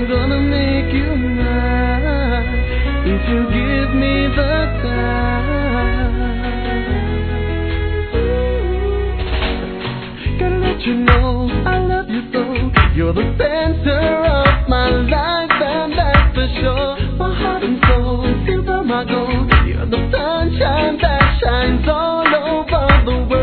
I'm gonna make you mine if you give me the time. Gotta let you know I love you so. You're the center of my life, and that's for sure. My heart and soul, silver my gold. You're the sunshine that shines all over the world.